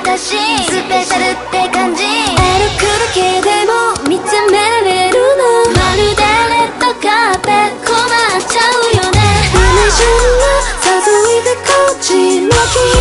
しいスペシャルって感じ。歩くだけでも見つめられるの。まるでレッドカーペット困っちゃうよね。夢中の誘いでこっち向き